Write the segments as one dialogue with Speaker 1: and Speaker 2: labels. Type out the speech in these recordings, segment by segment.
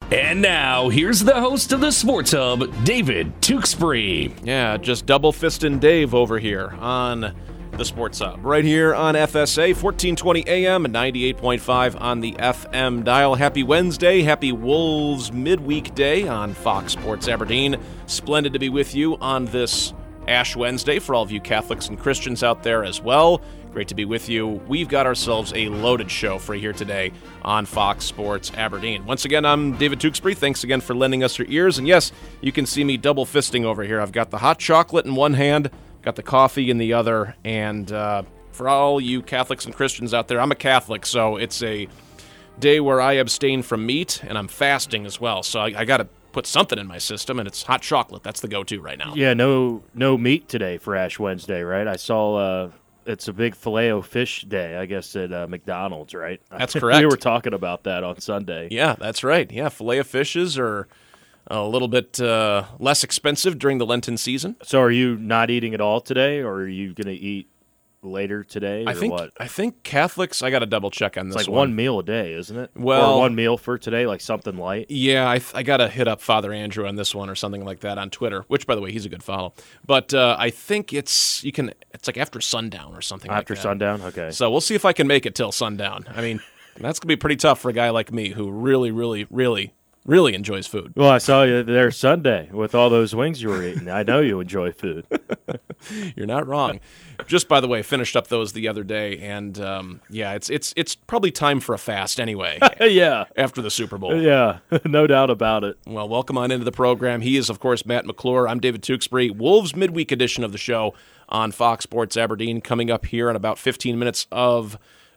Speaker 1: And now, here's the host of the Sports Hub, David Tewksbury.
Speaker 2: Yeah, just double fisting Dave over here on the Sports Hub. Right here on FSA, 1420 AM and 98.5 on the FM dial. Happy Wednesday, happy Wolves midweek day on Fox Sports Aberdeen. Splendid to be with you on this Ash Wednesday for all of you Catholics and Christians out there as well. Great to be with you. We've got ourselves a loaded show for you here today on Fox Sports Aberdeen. Once again, I'm David Tewksbury. Thanks again for lending us your ears. And yes, you can see me double fisting over here. I've got the hot chocolate in one hand, got the coffee in the other. And for all you Catholics and Christians out there, I'm a Catholic, so it's a day where I abstain from meat, and I'm fasting as well. So I got to put something in my system, and it's hot chocolate. That's the go-to right now.
Speaker 3: Yeah, no meat today for Ash Wednesday, right? I saw it's a big Filet-O-Fish day, I guess, at McDonald's, right?
Speaker 2: That's correct.
Speaker 3: We were talking about that on Sunday.
Speaker 2: Yeah, that's right. Yeah, Filet-O-Fishes are a little bit less expensive during the Lenten season.
Speaker 3: So are you not eating at all today, or are you going to eat later today, or what?
Speaker 2: I think Catholics, I got to double check on this
Speaker 3: It's like one meal a day, isn't it?
Speaker 2: Well,
Speaker 3: or one meal for today, like something light.
Speaker 2: Yeah, I got to hit up Father Andrew on this one or something like that on Twitter, which, by the way, he's a good follow. But I think it's like after sundown or something
Speaker 3: After
Speaker 2: like that.
Speaker 3: sundown? Okay.
Speaker 2: So we'll see if I can make it till sundown. I mean, that's going to be pretty tough for a guy like me who really, really, really, really enjoys food.
Speaker 3: Well, I saw you there Sunday with all those wings you were eating. I know you enjoy food.
Speaker 2: You're not wrong. Just, by the way, finished up those the other day, and yeah, it's probably time for a fast anyway.
Speaker 3: Yeah.
Speaker 2: After the Super Bowl.
Speaker 3: Yeah, no doubt about it.
Speaker 2: Well, welcome on into the program. He is, of course, Matt McClure. I'm David Tewksbury. Wolves midweek edition of the show on Fox Sports Aberdeen coming up here in about 15 minutes of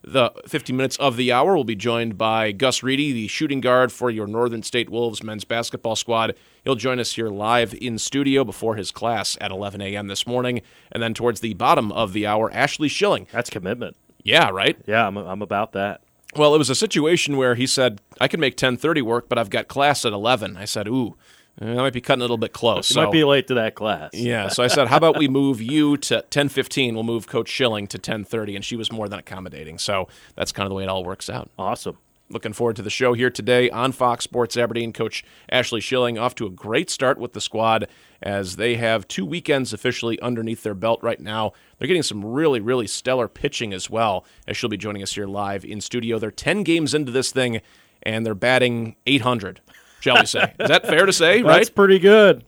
Speaker 2: the hour. We'll be joined by Gus Reedy, the shooting guard for your Northern State Wolves men's basketball squad. He'll join us here live in studio before his class at 11 a.m. this morning. And then towards the bottom of the hour, Ashley Schilling.
Speaker 3: That's commitment.
Speaker 2: Yeah, right?
Speaker 3: Yeah, I'm about that.
Speaker 2: Well, it was a situation where he said, I can make 10:30 work, but I've got class at 11. I said, ooh, that might be cutting a little bit close.
Speaker 3: You might be late to that class.
Speaker 2: Yeah, so I said, how about we move you to 10:15? We'll move Coach Schilling to 10:30, and she was more than accommodating. So that's kind of the way it all works out.
Speaker 3: Awesome.
Speaker 2: Looking forward to the show here today on Fox Sports Aberdeen. Coach Ashley Schilling off to a great start with the squad as they have 2 weekends officially underneath their belt right now. They're getting some really, really stellar pitching as well, as she'll be joining us here live in studio. They're 10 games into this thing, and they're batting .800. Shall we say? Is that fair to say, right?
Speaker 3: That's pretty good.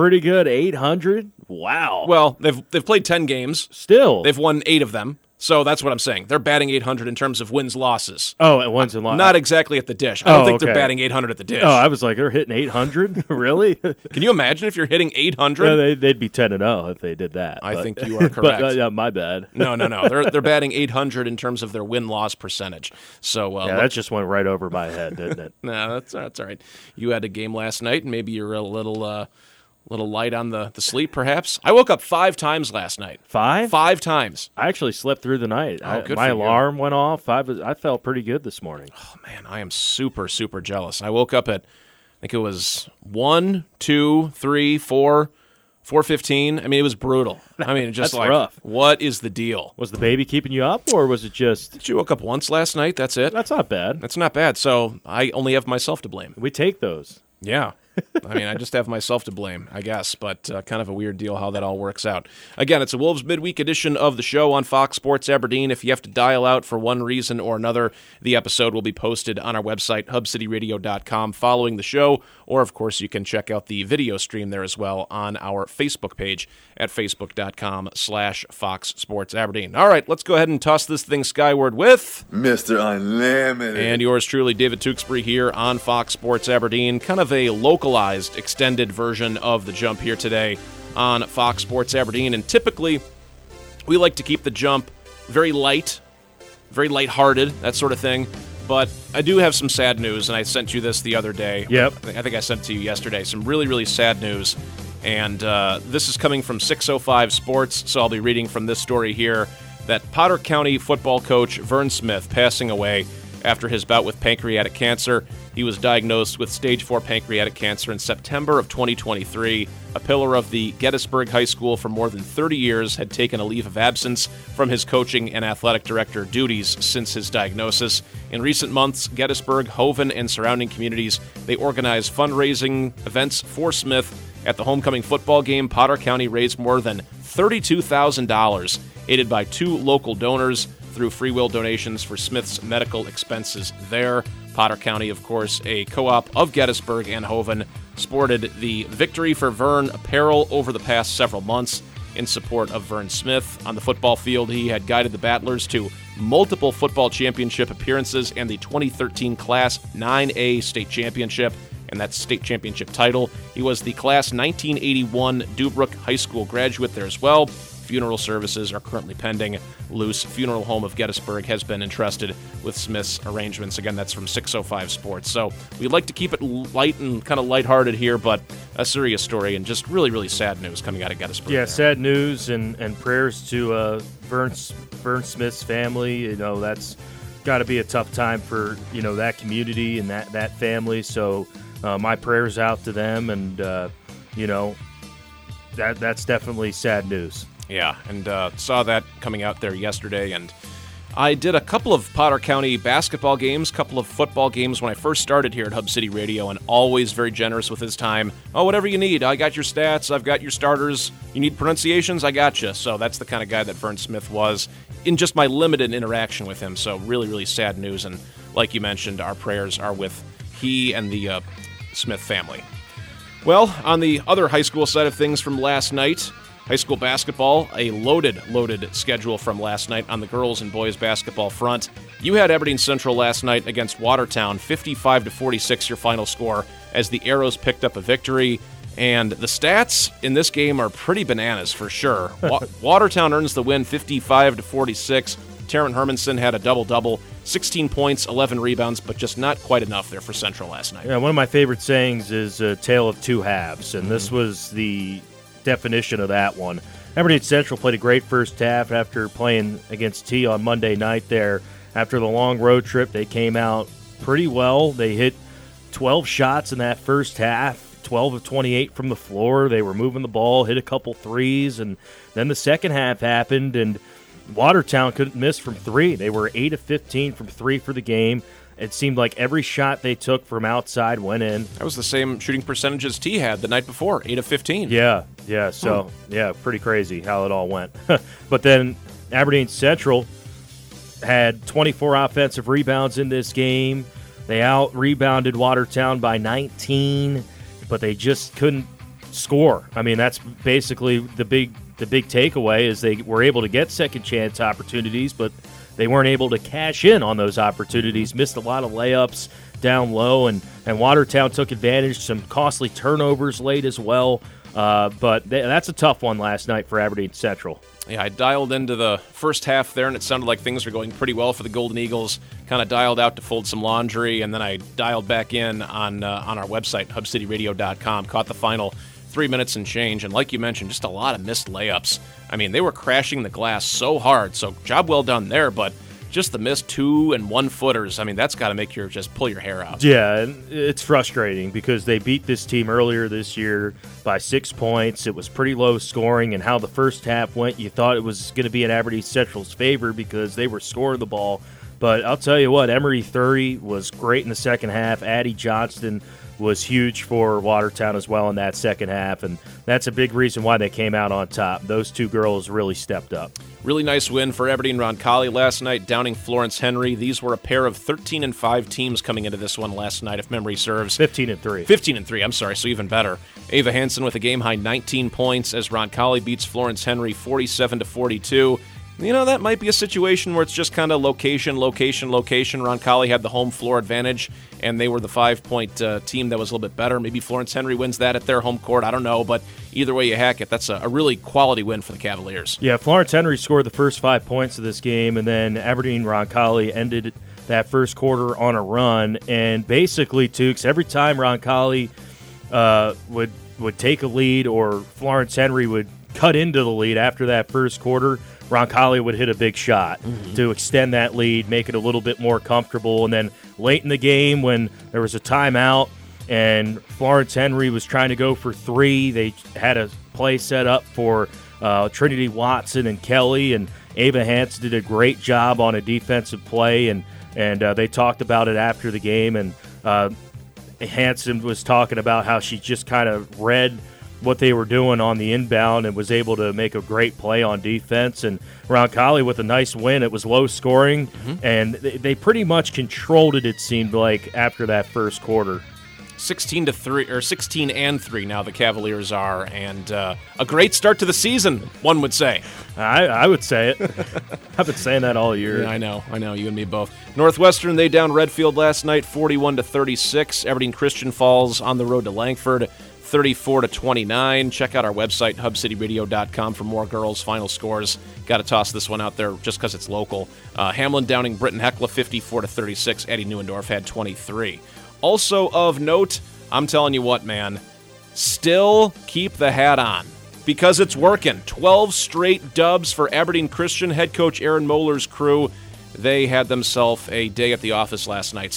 Speaker 3: 800? Wow.
Speaker 2: Well, they've played 10 games.
Speaker 3: Still.
Speaker 2: They've won 8 of them. So that's what I'm saying. They're batting .800 in terms of wins-losses.
Speaker 3: Oh, and wins and losses.
Speaker 2: Not exactly at the dish. I don't think they're batting .800 at the dish.
Speaker 3: Oh, I was like, they're hitting 800? Really?
Speaker 2: Can you imagine if you're hitting .800?
Speaker 3: Yeah, they'd be 10-0 if they did that.
Speaker 2: I think you are correct.
Speaker 3: But, yeah, my bad.
Speaker 2: No. They're batting .800 in terms of their win-loss percentage. So
Speaker 3: that just went right over my head, didn't it?
Speaker 2: No, that's all right. You had a game last night, and maybe you're a little light on the sleep, perhaps. I woke up 5 times last night. 5? 5 times.
Speaker 3: I actually slept through the night.
Speaker 2: My
Speaker 3: alarm went off. I felt pretty good this morning.
Speaker 2: Oh, man, I am super, super jealous. I woke up at, I think it was 1, 2, 3, 4, 4:15. I mean, it was brutal. I mean, just
Speaker 3: That's rough.
Speaker 2: What is the deal?
Speaker 3: Was the baby keeping you up, or was it just...
Speaker 2: She woke up once last night. That's it.
Speaker 3: That's not bad.
Speaker 2: That's not bad. So I only have myself to blame.
Speaker 3: We take those.
Speaker 2: Yeah. I mean, I just have myself to blame, I guess, but kind of a weird deal how that all works out. Again, it's a Wolves midweek edition of the show on Fox Sports Aberdeen. If you have to dial out for one reason or another, the episode will be posted on our website, hubcityradio.com, following the show, or, of course, you can check out the video stream there as well on our Facebook page at facebook.com/Fox Sports Aberdeen. All right, let's go ahead and toss this thing skyward with...
Speaker 4: Mr. Unlimited.
Speaker 2: And yours truly, David Tewksbury here on Fox Sports Aberdeen. Kind of a localized, extended version of the jump here today on Fox Sports Aberdeen. And typically, we like to keep the jump very light, very lighthearted, that sort of thing. But I do have some sad news, and I sent you this the other day.
Speaker 3: Yep.
Speaker 2: I think I sent it to you yesterday. Some really, really sad news. And this is coming from 605 Sports, so I'll be reading from this story here, that Potter County football coach Vern Smith passing away after his bout with pancreatic cancer. He was diagnosed with stage 4 pancreatic cancer in September of 2023. A pillar of the Gettysburg High School for more than 30 years had taken a leave of absence from his coaching and athletic director duties since his diagnosis. In recent months, Gettysburg, Hoven, and surrounding communities, they organized fundraising events for Smith. At the homecoming football game, Potter County raised more than $32,000, aided by 2 local donors through free will donations for Smith's medical expenses there. Potter County, of course, a co-op of Gettysburg and Hoven, sported the Victory for Vern apparel over the past several months in support of Vern Smith. On the football field, he had guided the Battlers to multiple football championship appearances and the 2013 Class 9A state championship, and that state championship title. He was the Class 1981 Dubrook High School graduate there as well. Funeral services are currently pending. Luce Funeral Home of Gettysburg has been entrusted with Smith's arrangements. Again, that's from 605 Sports. So we like to keep it light and kind of lighthearted here, but a serious story and just really, really sad news coming out of Gettysburg.
Speaker 3: Yeah,
Speaker 2: there.
Speaker 3: Sad news and prayers to Vern Smith's family. You know, that's got to be a tough time for, you know, that community and that family. So my prayers out to them, and, you know, that's definitely sad news.
Speaker 2: Yeah, and saw that coming out there yesterday, and I did a couple of Potter County basketball games, couple of football games when I first started here at Hub City Radio, and always very generous with his time. Oh, whatever you need, I got your stats, I've got your starters, you need pronunciations, I got you. So that's the kind of guy that Vern Smith was in just my limited interaction with him. So really, really sad news, and like you mentioned, our prayers are with he and the Smith family. Well, on the other high school side of things from last night, high school basketball, a loaded schedule from last night on the girls and boys basketball front. You had Aberdeen Central last night against Watertown, 55-46 your final score, as the Arrows picked up a victory. And the stats in this game are pretty bananas for sure. Watertown earns the win, 55-46. Taryn Hermanson had a double-double, 16 points, 11 rebounds, but just not quite enough there for Central last night.
Speaker 3: Yeah, one of my favorite sayings is a tale of two halves, and this was the definition of that one. Aberdeen Central played a great first half after playing against T on Monday night there. After the long road trip, they came out pretty well. They hit 12 shots in that first half, 12 of 28 from the floor. They were moving the ball, hit a couple threes, and then the second half happened, and Watertown couldn't miss from three. They were 8 of 15 from three for the game. It seemed like every shot they took from outside went in.
Speaker 2: That was the same shooting percentage as T had the night before, 8 of 15.
Speaker 3: Yeah. So, pretty crazy how it all went. But then Aberdeen Central had 24 offensive rebounds in this game. They out-rebounded Watertown by 19, but they just couldn't score. I mean, that's basically the big takeaway is they were able to get second-chance opportunities, but they weren't able to cash in on those opportunities, missed a lot of layups down low, and Watertown took advantage, some costly turnovers late as well. But that's a tough one last night for Aberdeen Central.
Speaker 2: Yeah, I dialed into the first half there, and it sounded like things were going pretty well for the Golden Eagles. Kind of dialed out to fold some laundry, and then I dialed back in on our website, hubcityradio.com, caught the final 3 minutes and change, and like you mentioned, just a lot of missed layups. I mean, they were crashing the glass so hard, so job well done there, but just the missed 2 and 1 footers, I mean, that's got to make you just pull your hair out.
Speaker 3: Yeah, and it's frustrating because they beat this team earlier this year by 6 points. It was pretty low scoring, and how the first half went, you thought it was going to be in Aberdeen Central's favor because they were scoring the ball. But I'll tell you what, Emery 30 was great in the second half. Addie Johnston was huge for Watertown as well in that second half, and that's a big reason why they came out on top. Those two girls really stepped up.
Speaker 2: Really nice win for Aberdeen Roncalli last night, downing Florence Henry. These were a pair of 13-5 teams coming into this one last night, if memory serves.
Speaker 3: 15-3.
Speaker 2: 15-3, I'm sorry, so even better. Ava Hansen with a game-high 19 points as Roncalli beats Florence Henry 47-42. You know, that might be a situation where it's just kind of location. Roncalli had the home floor advantage, and they were the 5-point team that was a little bit better. Maybe Florence Henry wins that at their home court. I don't know, but either way you hack it, that's a really quality win for the Cavaliers.
Speaker 3: Yeah, Florence Henry scored the first 5 points of this game, and then Aberdeen Roncalli ended that first quarter on a run. And basically, Tukes, every time Roncalli would take a lead or Florence Henry would cut into the lead after that first quarter, Roncalli would hit a big shot to extend that lead, make it a little bit more comfortable. And then late in the game when there was a timeout and Florence Henry was trying to go for three, they had a play set up for Trinity Watson and Kelly, and Ava Hansen did a great job on a defensive play, and they talked about it after the game, and Hansen was talking about how she just kind of read what they were doing on the inbound and was able to make a great play on defense. And Roncalli with a nice win. It was low scoring, and they pretty much controlled it, it seemed like, after that first quarter.
Speaker 2: 16-3 or 16-3 now the Cavaliers are, and a great start to the season, one would say.
Speaker 3: I would say it. I've been saying that all year.
Speaker 2: Yeah, I know, you and me both. Northwestern, they downed Redfield last night 41-36. Aberdeen Christian falls on the road to Langford 34-29. Check out our website, hubcityradio.com, for more girls' final scores. Got to toss this one out there just because it's local. Hamlin downing Britton Heckla 54-36. Eddie Neuendorf had 23. Also of note, I'm telling you what, man, still keep the hat on because it's working. 12 straight dubs for Aberdeen Christian. Head coach Aaron Moeller's crew, they had themselves a day at the office last night.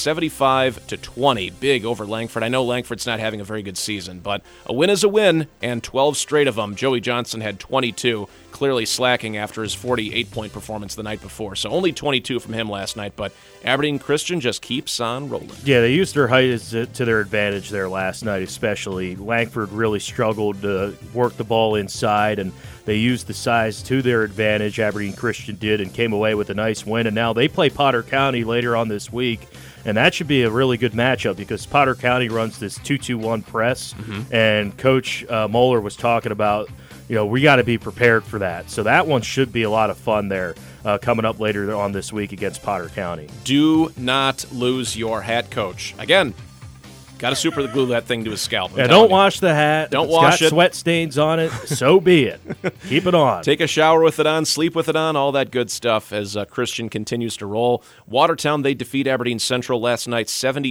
Speaker 2: 75-20, big over Langford. I know Langford's not having a very good season, but a win is a win, and 12 straight of them. Joey Johnson had 22, clearly slacking after his 48-point performance the night before. So only 22 from him last night, but Aberdeen Christian just keeps on rolling.
Speaker 3: Yeah, they used their height to their advantage there last night, especially. Langford really struggled to work the ball inside, and they used the size to their advantage. Aberdeen Christian did, and came away with a nice win. And now they play Potter County later on this week, and that should be a really good matchup because Potter County runs this 2-2-1 press, and Coach Moeller was talking about, we got to be prepared for that. So that one should be a lot of fun there coming up later on this week against Potter County.
Speaker 2: Do not lose your hat, Coach. Again, got to super glue that thing to his scalp.
Speaker 3: Yeah, don't wash the hat.
Speaker 2: Don't
Speaker 3: it's
Speaker 2: wash
Speaker 3: got
Speaker 2: it.
Speaker 3: Sweat stains on it. So be it. Keep it on.
Speaker 2: Take a shower with it on, sleep with it on, all that good stuff as Christian continues to roll. Watertown, they defeat Aberdeen Central last night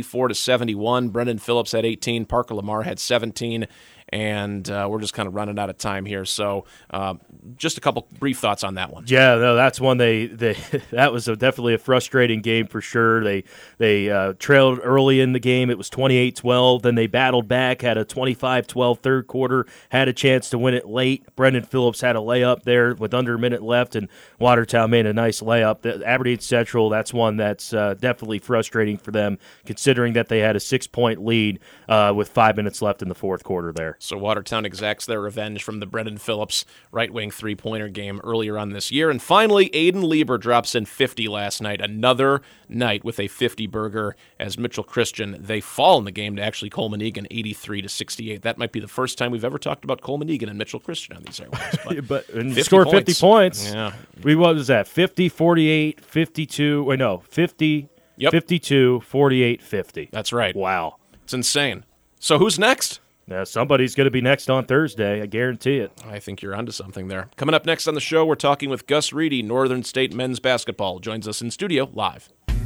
Speaker 2: 74-71. Brendan Phillips had 18. Parker Lamar had 17. And we're just kind of running out of time here. So just a couple brief thoughts on that one.
Speaker 3: Yeah, no, that's one they that was definitely a frustrating game for sure. They trailed early in the game. It was 28-12. Then they battled back, had a 25-12 third quarter, had a chance to win it late. Brendan Phillips had a layup there with under a minute left, and Watertown made a nice layup. The Aberdeen Central, that's one that's definitely frustrating for them, considering that they had a 6-point lead with 5 minutes left in the fourth quarter there.
Speaker 2: So Watertown exacts their revenge from the Brendan Phillips right-wing three-pointer game earlier on this year. And finally, Aiden Lieber drops in 50 last night. Another night with a 50-burger as Mitchell Christian. They fall in the game to actually Coleman Egan 83-68. That might be the first time we've ever talked about Coleman Egan and Mitchell Christian on these airwaves.
Speaker 3: But and scored 50 points.
Speaker 2: Yeah.
Speaker 3: What was that? 50, 48, 52. Wait, no, 50,
Speaker 2: Yep.
Speaker 3: 52, 48, 50.
Speaker 2: That's right.
Speaker 3: Wow.
Speaker 2: It's insane. So who's next?
Speaker 3: Now, somebody's going to be next on Thursday. I guarantee it.
Speaker 2: I think you're onto something there. Coming up next on the show, we're talking with Gus Reedy, Northern State men's basketball. Joins us in studio live.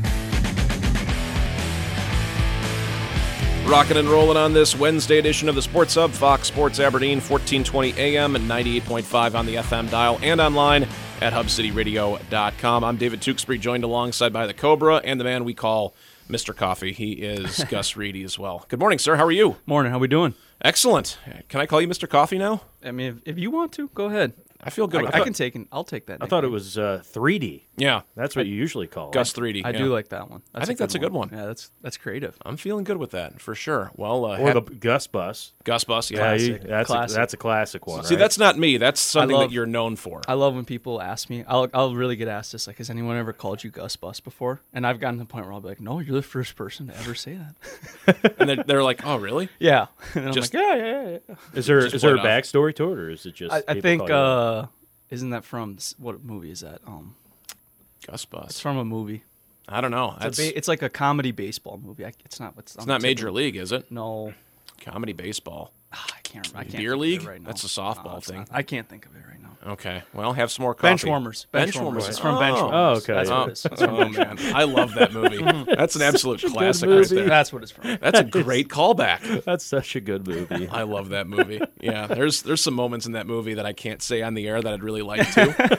Speaker 2: Rocking and rolling on this Wednesday edition of the Sports Hub, Fox Sports Aberdeen, 1420 AM and 98.5 on the FM dial and online at hubcityradio.com. I'm David Tewksbury, joined alongside by the Cobra and the man we call Mr. Coffee. He is Gus Reedy as well. Good morning, sir. How are you?
Speaker 5: Morning. How we doing?
Speaker 2: Excellent. Can I call you Mr. Coffee now?
Speaker 5: I mean, if you want to, go ahead.
Speaker 2: I feel good with
Speaker 5: I
Speaker 2: that.
Speaker 5: can take it. I'll take that.
Speaker 3: I thought it was 3D.
Speaker 2: Yeah.
Speaker 3: That's what you usually call
Speaker 2: Gus
Speaker 3: it.
Speaker 2: 3D.
Speaker 5: I do like that one.
Speaker 2: I think that's a good one.
Speaker 5: Yeah, that's creative.
Speaker 2: I'm feeling good with that, for sure. Well,
Speaker 3: Or the Gus Bus.
Speaker 2: Gus Bus, yeah.
Speaker 5: Classic.
Speaker 3: That's a classic one.
Speaker 2: See,
Speaker 3: right?
Speaker 2: that's not me. That's something
Speaker 5: love-
Speaker 2: that you're known for.
Speaker 5: I love when people ask me. I'll really get asked this, like, has anyone ever called you Gus Bus before? And I've gotten to the point where I'll be like, no, you're the first person to ever say that.
Speaker 2: And they're like, oh, really?
Speaker 5: Yeah. And I'm
Speaker 2: Just-
Speaker 5: like, yeah.
Speaker 3: Is there
Speaker 2: Just
Speaker 3: is there a
Speaker 2: point off.
Speaker 3: backstory to it, or is it just?
Speaker 5: I
Speaker 3: people
Speaker 5: think,
Speaker 3: call you
Speaker 5: isn't that from, what movie is that?
Speaker 2: Gus
Speaker 5: It's
Speaker 2: Bus.
Speaker 5: from a movie.
Speaker 2: I don't know. That's,
Speaker 5: It's like a comedy baseball movie. It's not.
Speaker 2: it's not Major League, is it?
Speaker 5: No.
Speaker 2: Comedy baseball.
Speaker 5: I can't. I can't
Speaker 2: Beer
Speaker 5: think
Speaker 2: league?
Speaker 5: Of it right now.
Speaker 2: That's a softball
Speaker 5: No, it's
Speaker 2: thing.
Speaker 5: not. I can't think of it right now.
Speaker 2: Okay. Well, have some more coffee.
Speaker 5: Benchwarmers.
Speaker 2: Benchwarmers.
Speaker 5: It's from
Speaker 2: Oh.
Speaker 5: Benchwarmers.
Speaker 3: Oh, okay.
Speaker 5: That's
Speaker 3: Yeah.
Speaker 5: what it is. It's from
Speaker 2: Oh, man. I love that movie. That's an absolute classic right
Speaker 3: movie.
Speaker 2: there.
Speaker 5: That's what it's from.
Speaker 2: That's a great callback.
Speaker 3: That's such a good movie.
Speaker 2: I love that movie. Yeah, there's some moments in that movie that I can't say on the air that I'd really like to.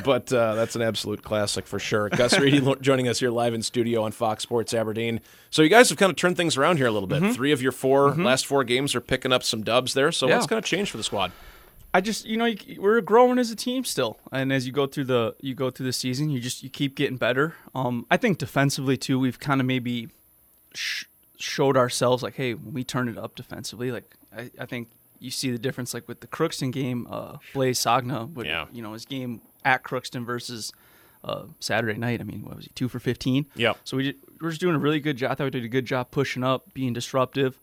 Speaker 2: but that's an absolute classic for sure. Gus Reedy joining us here live in studio on Fox Sports Aberdeen. So you guys have kind of turned things around here a little bit. 3 of your last 4 games are picking up some dubs there. So what's kind of changed for the squad?
Speaker 5: I just, we're growing as a team still, and as you go through the season, you keep getting better. I think defensively too, we've kind of maybe showed ourselves like, hey, when we turn it up defensively, like I think you see the difference, like with the Crookston game, Blaze Sagna, his game at Crookston versus Saturday night. I mean, what was he, 2 for 15?
Speaker 2: Yeah.
Speaker 5: So we're just doing a really good job. I thought we did a good job pushing up, being disruptive.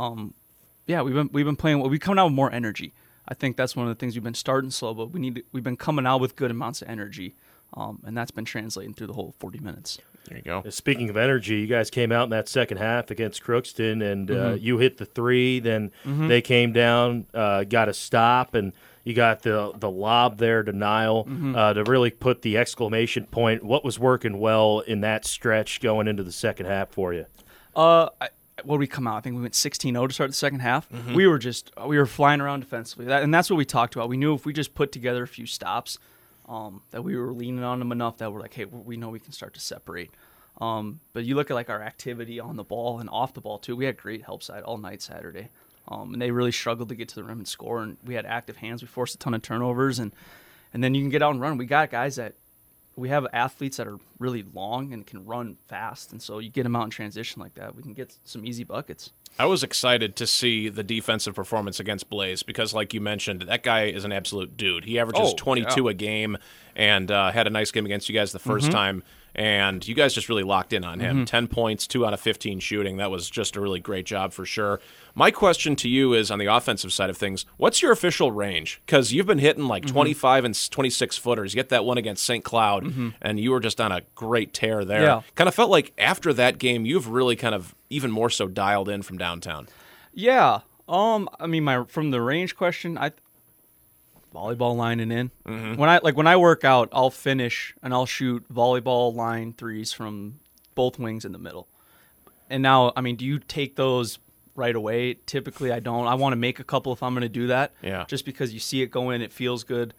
Speaker 5: We've been playing. We coming out with more energy. I think that's one of the things. We've been starting slow, but we've been coming out with good amounts of energy, and that's been translating through the whole 40 minutes.
Speaker 2: There you go.
Speaker 3: Speaking of energy, you guys came out in that second half against Crookston, and you hit the 3. Then they came down, got a stop, and you got the lob there to Niall to really put the exclamation point. What was working well in that stretch going into the second half for you?
Speaker 5: What did we come out? I think we went 16-0 to start the second half. We were flying around defensively, and that's what we talked about. We knew if we just put together a few stops, that we were leaning on them enough that we're like, hey, we know we can start to separate. But you look at like our activity on the ball and off the ball too. We had great help side all night Saturday, and they really struggled to get to the rim and score. And we had active hands. We forced a ton of turnovers, and then you can get out and run. We got guys that. We have athletes that are really long and can run fast, and so you get them out in transition like that, we can get some easy buckets.
Speaker 2: I was excited to see the defensive performance against Blaze because, like you mentioned, that guy is an absolute dude. He averages 22 a game and had a nice game against you guys the first time, and you guys just really locked in on him. 10 points, 2 out of 15 shooting. That was just a really great job for sure. My question to you is, on the offensive side of things, what's your official range? Because you've been hitting like 25 and 26-footers. You get that one against St. Cloud, and you were just on a great tear there.
Speaker 5: Yeah.
Speaker 2: Kind of felt like after that game, you've really kind of even more so dialed in from downtown.
Speaker 5: Yeah. I mean, from the range question, volleyball lining in. When I work out, I'll finish and I'll shoot volleyball line threes from both wings in the middle. And now, I mean, do you take those right away? Typically, I don't. I want to make a couple if I'm going to do that.
Speaker 2: Yeah.
Speaker 5: Just because you see it go in, it feels good.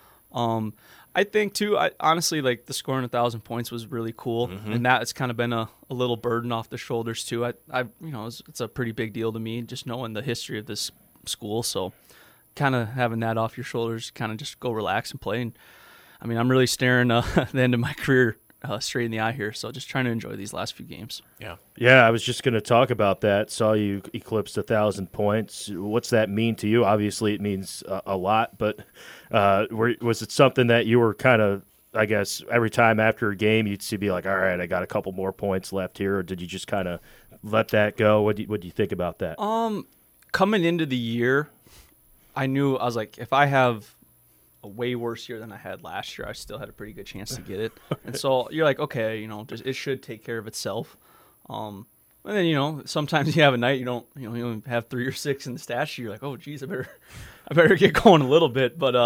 Speaker 5: I think too. Honestly, like the scoring 1,000 points was really cool, and that has kind of been a little burden off the shoulders too. It's a pretty big deal to me, just knowing the history of this school. So, kind of having that off your shoulders, kind of just go relax and play. And I mean, I'm really staring the end of my career straight in the eye here. So, just trying to enjoy these last few games.
Speaker 3: Yeah, I was just going to talk about that. Saw you eclipsed 1,000 points. What's that mean to you? Obviously, it means a lot, but was it something that you were kind of, I guess, every time after a game you'd be like, all right, I got a couple more points left here, or did you just kind of let that go? What do you think about that?
Speaker 5: Coming into the year, I was like, if I have a way worse year than I had last year, I still had a pretty good chance to get it. And so you're like, okay, it should take care of itself. And then, sometimes you have a night you only have 3 or 6 in the stat sheet. You're like, oh, geez, I better get going a little bit. But,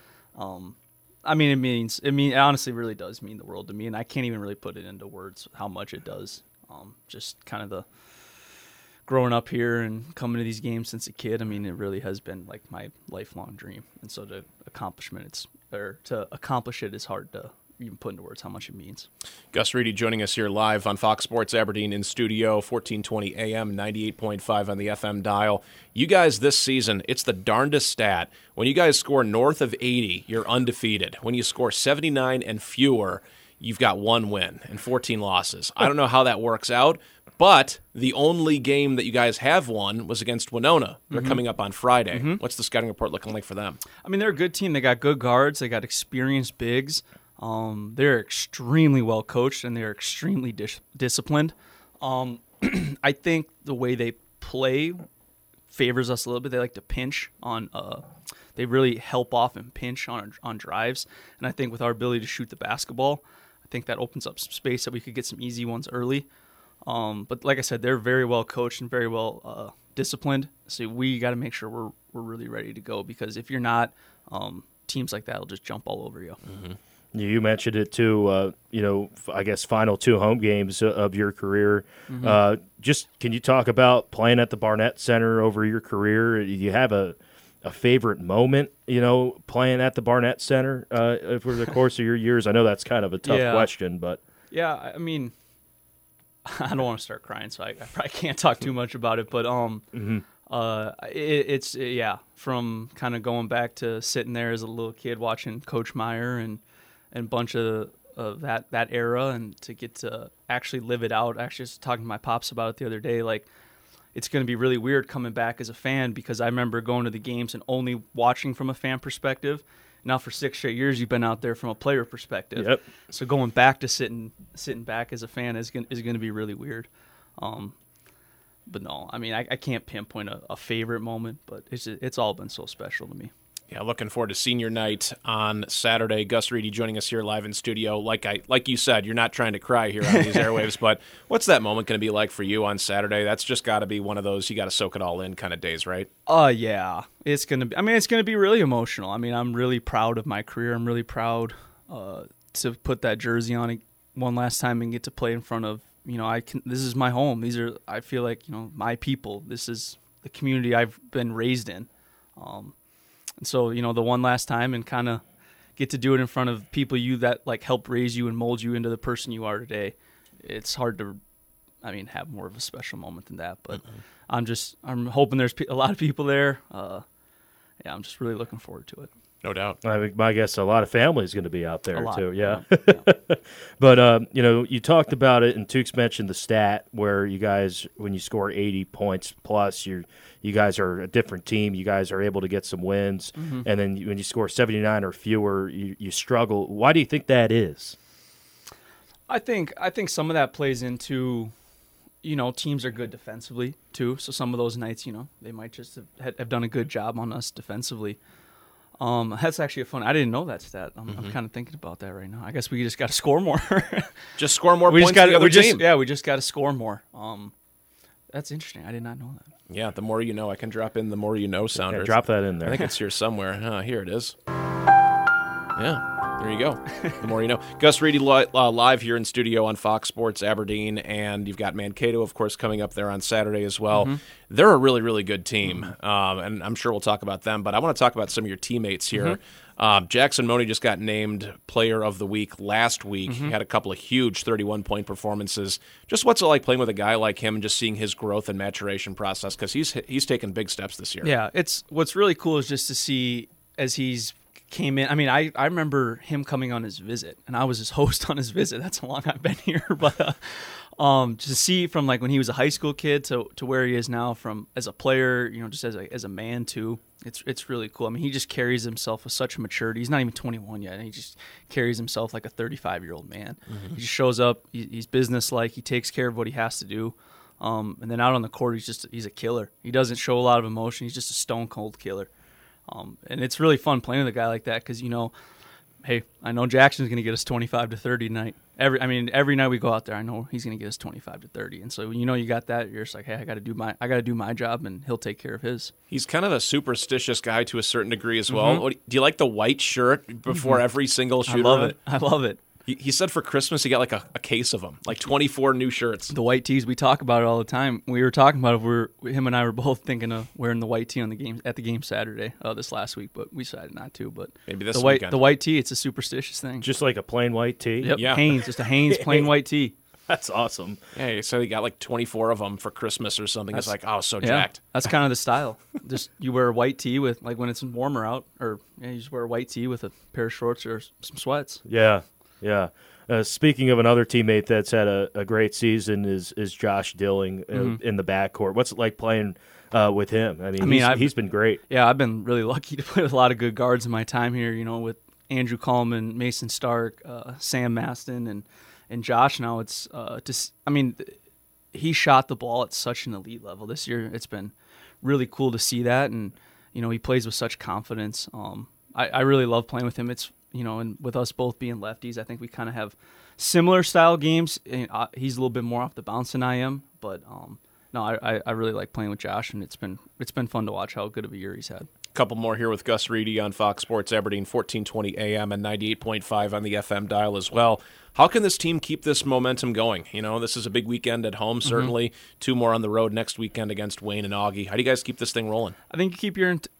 Speaker 5: I mean, it honestly really does mean the world to me. And I can't even really put it into words how much it does. Just kind of the growing up here and coming to these games since a kid. I mean, it really has been like my lifelong dream. And so to accomplish it is hard to even put into words how much it means.
Speaker 2: Gus Reedy joining us here live on Fox Sports Aberdeen in studio, 1420 AM, 98.5 on the FM dial. You guys this season, it's the darndest stat. When you guys score north of 80, you're undefeated. When you score 79 and fewer, you've got 1 win and 14 losses. I don't know how that works out, but the only game that you guys have won was against Winona. They're coming up on Friday. What's the scouting report looking like for them?
Speaker 5: I mean, they're a good team. They got good guards. They got experienced bigs. They're extremely well coached and they're extremely disciplined. I think the way they play favors us a little bit. They like to pinch on. They really help off and pinch on drives. And I think with our ability to shoot the basketball, I think that opens up some space that we could get some easy ones early. But like I said, they're very well coached and very well disciplined. So we got to make sure we're really ready to go, because if you're not, teams like that will just jump all over you.
Speaker 3: You mentioned it too. I guess final 2 home games of your career. Just can you talk about playing at the Barnett Center over your career? You have a a favorite moment, playing at the Barnett Center over the course of your years? I know that's kind of a tough question, but
Speaker 5: yeah, I mean, I don't want to start crying, so I probably can't talk too much about it. But it's from kind of going back to sitting there as a little kid watching Coach Meyer and a bunch of that era, and to get to actually live it out. Actually, just talking to my pops about it the other day, like, it's going to be really weird coming back as a fan, because I remember going to the games and only watching from a fan perspective. Now for 6 straight years, you've been out there from a player perspective.
Speaker 3: Yep.
Speaker 5: So going back to sitting back as a fan is going to be really weird. But no, I mean, I can't pinpoint a favorite moment, but it's all been so special to me.
Speaker 2: Yeah, looking forward to senior night on Saturday. Gus Reedy joining us here live in studio. Like you said, you're not trying to cry here on these airwaves, but what's that moment going to be like for you on Saturday? That's just got to be one of those you got to soak it all in kind of days, right?
Speaker 5: Yeah, it's gonna be. I mean, it's gonna be really emotional. I mean, I'm really proud of my career. I'm really proud to put that jersey on one last time and get to play in front of. This is my home. I feel like my people. This is the community I've been raised in. And so, the one last time and kind of get to do it in front of people that like help raise you and mold you into the person you are today. It's hard to, have more of a special moment than that. But I'm hoping there's a lot of people there. I'm just really looking forward to it.
Speaker 2: No doubt.
Speaker 3: I guess a lot of family is going to be out there too. Yeah.
Speaker 5: Yeah.
Speaker 3: But, you talked about it, and Tukes mentioned the stat where you guys, when you score 80 points plus, you guys are a different team. You guys are able to get some wins. Mm-hmm. And then when you score 79 or fewer, you struggle. Why do you think that is?
Speaker 5: I think some of that plays into, teams are good defensively too. So some of those nights, they might just have done a good job on us defensively. That's actually I didn't know that stat. I'm kind of thinking about that right now. I guess we just got to score more.
Speaker 2: Just score more points than the other team.
Speaker 5: We just got to score more. That's interesting. I did not know that.
Speaker 2: Yeah, the more you know. I can drop in the more you know sounder.
Speaker 3: Yeah, drop that in there.
Speaker 2: I think it's here somewhere. Here it is. Yeah, there you go. The more you know. Gus Reedy live here in studio on Fox Sports Aberdeen, and you've got Mankato, of course, coming up there on Saturday as well. Mm-hmm. They're a really, really good team, and I'm sure we'll talk about them, but I want to talk about some of your teammates here. Mm-hmm. Jackson Money just got named Player of the Week last week. He had a couple of huge 31-point performances. Just what's it like playing with a guy like him and just seeing his growth and maturation process? Because he's taken big steps this year.
Speaker 5: Yeah, what's really cool is just to see as he's came in. I mean, I remember him coming on his visit, and I was his host on his visit. That's how long I've been here. But to see from like when he was a high school kid to where he is now, from as a player, just as a man too, it's really cool. I mean, he just carries himself with such maturity. He's not even 21 yet, and he just carries himself like a 35-year-old man. Mm-hmm. He just shows up. He's businesslike. He takes care of what he has to do. And then out on the court, he's a killer. He doesn't show a lot of emotion. He's just a stone cold killer. And it's really fun playing with a guy like that because, hey, I know Jackson's going to get us 25 to 30 tonight. Every night we go out there, I know he's going to get us 25 to 30. And so you got that, you're just like, hey, I got to do my job, and he'll take care of his. He's
Speaker 2: kind of a superstitious guy to a certain degree as well. Mm-hmm. Do you like the white shirt before every single shooter?
Speaker 5: I love it.
Speaker 2: He said for Christmas he got like a case of them, like 24 new shirts.
Speaker 5: The white tees, we talk about it all the time. We were talking about it. Him and I were both thinking of wearing the white tee at the game Saturday this last week, but we decided not to. But
Speaker 2: maybe this weekend.
Speaker 5: The white tee, it's a superstitious thing.
Speaker 3: Just like a plain white tee?
Speaker 5: Yep,
Speaker 2: yeah.
Speaker 5: Hanes, just a Hanes plain white tee.
Speaker 3: That's awesome.
Speaker 2: Yeah, he said he got like 24 of them for Christmas or something. It's like, jacked.
Speaker 5: That's kind of the style. Just you wear a white tee with, like when it's warmer out, or you just wear a white tee with a pair of shorts or some sweats.
Speaker 3: Yeah. Speaking of another teammate that's had a great season is Josh Dilling in the backcourt. What's it like playing with him? I mean, he's been great.
Speaker 5: Yeah, I've been really lucky to play with a lot of good guards in my time here, with Andrew Coleman, Mason Stark, Sam Maston, and Josh now. It's he shot the ball at such an elite level this year. It's been really cool to see that, and he plays with such confidence. I really love playing with him. It's and with us both being lefties, I think we kind of have similar style games. He's a little bit more off the bounce than I am, but no, I really like playing with Josh, and it's been fun to watch how good of a year he's had.
Speaker 2: Couple more here with Gus Reedy on Fox Sports Aberdeen, 1420 AM and 98.5 on the FM dial as well. How can this team keep this momentum going? This is a big weekend at home, certainly. 2 more on the road next weekend against Wayne and Augie. How do you guys keep this thing rolling?
Speaker 5: I think you keep your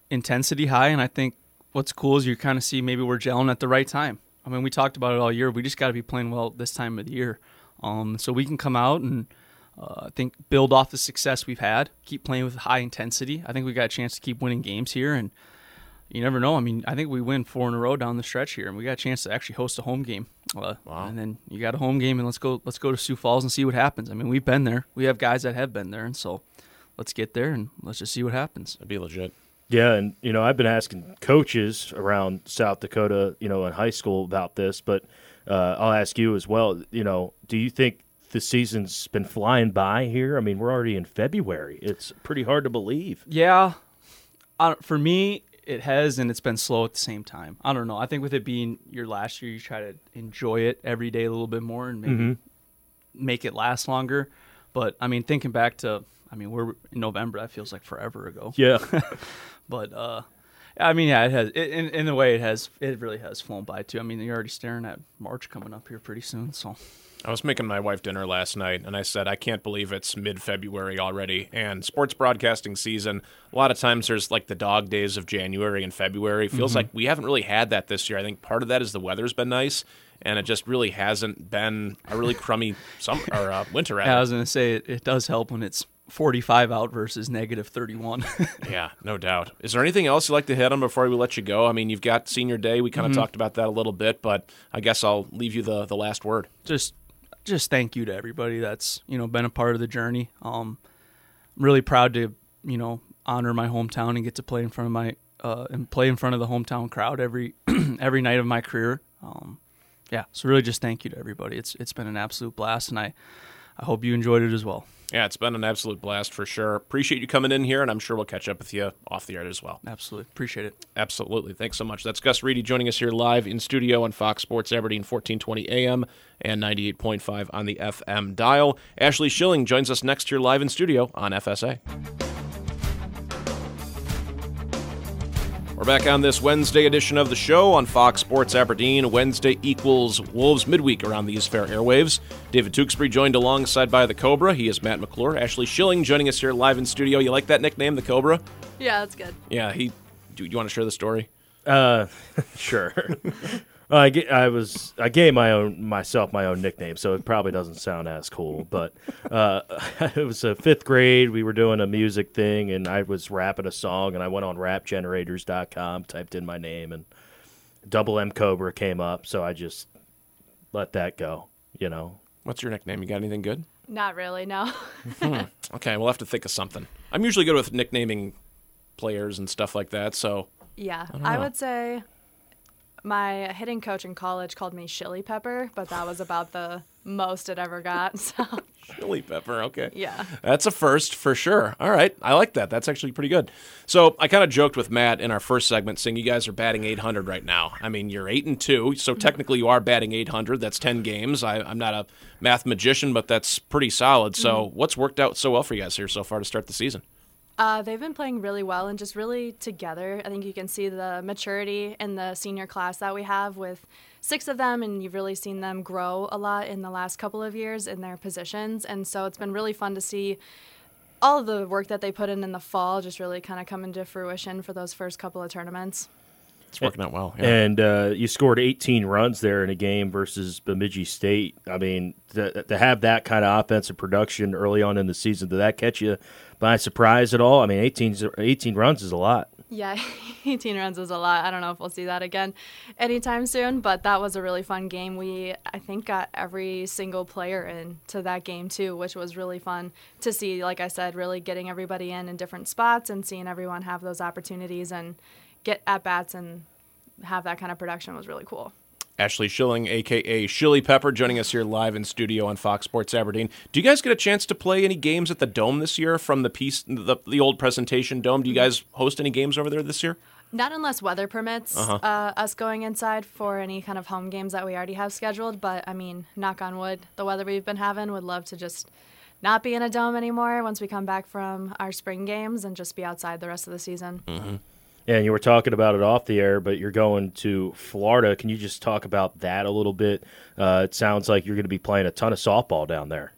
Speaker 5: intensity high, and I think what's cool is you kind of see maybe we're gelling at the right time. I mean, we talked about it all year. We just got to be playing well this time of the year. So we can come out and I think build off the success we've had, keep playing with high intensity. I think we got a chance to keep winning games here, and you never know. I mean, I think we win 4 in a row down the stretch here, and we got a chance to actually host a home game.
Speaker 2: Wow.
Speaker 5: And then you got a home game, and let's go to Sioux Falls and see what happens. I mean, we've been there. We have guys that have been there, and so let's get there and let's just see what happens.
Speaker 2: That'd be legit.
Speaker 3: Yeah, and, I've been asking coaches around South Dakota, in high school about this, but I'll ask you as well. Do you think the season's been flying by here? I mean, we're already in February. It's pretty hard to believe.
Speaker 5: Yeah. For me, it has, and it's been slow at the same time. I don't know. I think with it being your last year, you try to enjoy it every day a little bit more and maybe make it last longer. But, I mean, thinking back to, we're in November. That feels like forever ago.
Speaker 3: Yeah.
Speaker 5: But, it has. In a way, it really has flown by, too. I mean, you're already staring at March coming up here pretty soon, so.
Speaker 2: I was making my wife dinner last night, and I said, I can't believe it's mid-February already. And sports broadcasting season, a lot of times there's like the dog days of January and February. It feels like we haven't really had that this year. I think part of that is the weather's been nice, and it just really hasn't been a really crummy summer or winter.
Speaker 5: Yeah, I was going to say, it does help when it's 45 out versus negative 31.
Speaker 2: Yeah, no doubt. Is there anything else you'd like to hit on before we let you go? I mean, you've got senior day. We kind of talked about that a little bit, but I guess I'll leave you the last word.
Speaker 5: Just thank you to everybody that's, been a part of the journey. I'm really proud to, honor my hometown and get to play in front of play in front of the hometown crowd every every night of my career. So really just thank you to everybody. It's been an absolute blast, and I hope you enjoyed it as well.
Speaker 2: Yeah, it's been an absolute blast for sure. Appreciate you coming in here, and I'm sure we'll catch up with you off the air as well.
Speaker 5: Absolutely. Appreciate it.
Speaker 2: Absolutely. Thanks so much. That's Gus Reedy joining us here live in studio on Fox Sports Aberdeen, 1420 AM and 98.5 on the FM dial. Ashley Schilling joins us next here live in studio on FSA. We're back on this Wednesday edition of the show on Fox Sports Aberdeen. Wednesday equals Wolves midweek around these fair airwaves. David Tewksbury joined alongside by the Cobra. He is Matt McClure. Ashley Schilling joining us here live in studio. You like that nickname, the Cobra?
Speaker 6: Yeah, that's good.
Speaker 2: Yeah, do you want to share the story?
Speaker 3: Sure. I gave myself my own nickname, so it probably doesn't sound as cool. But it was a 5th grade. We were doing a music thing, and I was rapping a song, and I went on rapgenerators.com, typed in my name, and Double M Cobra came up. So I just let that go.
Speaker 2: What's your nickname? You got anything good?
Speaker 6: Not really, no.
Speaker 2: Okay, we'll have to think of something. I'm usually good with nicknaming players and stuff like that. So
Speaker 6: Yeah, I would say my hitting coach in college called me Chili Pepper, but that was about the most it ever got. So.
Speaker 2: Chili Pepper, okay.
Speaker 6: Yeah.
Speaker 2: That's a first for sure. All right, I like that. That's actually pretty good. So I kind of joked with Matt in our first segment saying you guys are batting 800 right now. I mean, you're 8-2, so technically you are batting 800. That's 10 games. I'm not a math magician, but that's pretty solid. So what's worked out so well for you guys here so far to start the season?
Speaker 6: They've been playing really well and just really together. I think you can see the maturity in the senior class that we have with 6 of them, and you've really seen them grow a lot in the last couple of years in their positions. And so it's been really fun to see all of the work that they put in the fall just really kind of come into fruition for those first couple of tournaments.
Speaker 2: It's working out well. Yeah.
Speaker 3: And you scored 18 runs there in a game versus Bemidji State. I mean, to have that kind of offensive production early on in the season, did that catch you by surprise at all? I mean, 18 runs is a lot.
Speaker 6: Yeah, 18 runs is a lot. I don't know if we'll see that again anytime soon, but that was a really fun game. I think, got every single player into that game, too, which was really fun to see. Like I said, really getting everybody in different spots and seeing everyone have those opportunities and get at-bats and have that kind of production was really cool.
Speaker 2: Ashley Schilling, a.k.a. Chili Pepper, joining us here live in studio on Fox Sports Aberdeen. Do you guys get a chance to play any games at the Dome this year from the old presentation Dome? Do you guys host any games over there this year?
Speaker 6: Not unless weather permits us going inside for any kind of home games that we already have scheduled. But, I mean, knock on wood, the weather we've been having, would love to just not be in a dome anymore once we come back from our spring games and just be outside the rest of the season.
Speaker 2: Mm-hmm.
Speaker 3: And you were talking about it off the air, but you're going to Florida. Can you just talk about that a little bit? It sounds like you're going to be playing a ton of softball down there.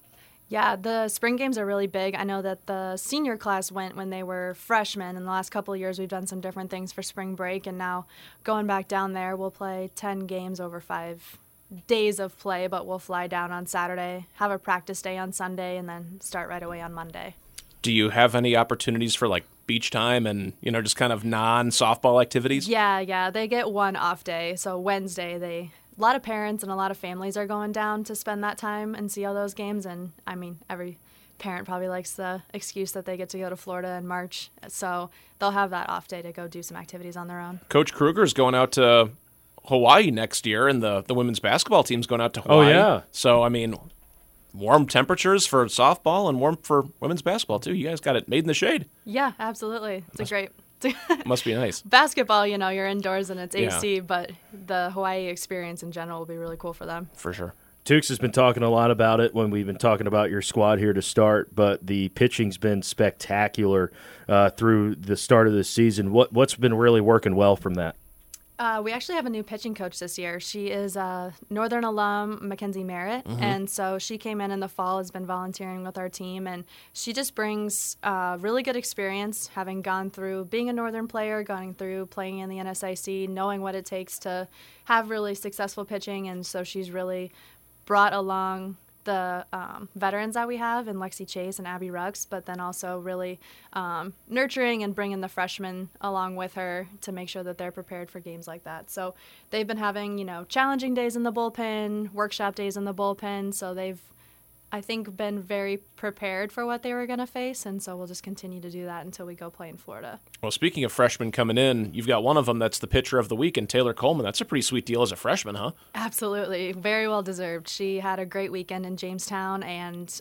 Speaker 6: Yeah, the spring games are really big. I know that the senior class went when they were freshmen. In the last couple of years, we've done some different things for spring break, and now going back down there, we'll play 10 games over 5 days of play, but we'll fly down on Saturday, have a practice day on Sunday, and then start right away on Monday.
Speaker 2: Do you have any opportunities for like beach time and, just kind of non-softball activities?
Speaker 6: Yeah, they get one off day. So Wednesday, a lot of parents and a lot of families are going down to spend that time and see all those games. And I mean, every parent probably likes the excuse that they get to go to Florida in March. So they'll have that off day to go do some activities on their own.
Speaker 2: Coach Kruger's going out to Hawaii next year, and the women's basketball team's going out to Hawaii.
Speaker 3: Oh, yeah.
Speaker 2: So, I mean, warm temperatures for softball and warm for women's basketball, too. You guys got it made in the shade.
Speaker 6: Yeah, absolutely. It's great.
Speaker 2: Must be nice.
Speaker 6: Basketball, you're indoors and it's AC,
Speaker 2: Yeah.
Speaker 6: but the Hawaii experience in general will be really cool for them.
Speaker 2: For sure.
Speaker 3: Tukes has been talking a lot about it when we've been talking about your squad here to start, but the pitching's been spectacular through the start of the season. What's been really working well from that?
Speaker 6: We actually have a new pitching coach this year. She is a Northern alum, Mackenzie Merritt, and so she came in the fall, has been volunteering with our team, and she just brings really good experience, having gone through being a Northern player, going through playing in the NSIC, knowing what it takes to have really successful pitching, and so she's really brought along the veterans that we have in Lexi Chase and Abby Rux, but then also really nurturing and bringing the freshmen along with her to make sure that they're prepared for games like that. So they've been having, challenging days in the bullpen, workshop days in the bullpen, so they've, I think, been very prepared for what they were going to face, and so we'll just continue to do that until we go play in Florida.
Speaker 2: Well, speaking of freshmen coming in, you've got one of them that's the pitcher of the week, and Taylor Coleman. That's a pretty sweet deal as a freshman, huh?
Speaker 6: Absolutely. Very well deserved. She had a great weekend in Jamestown, and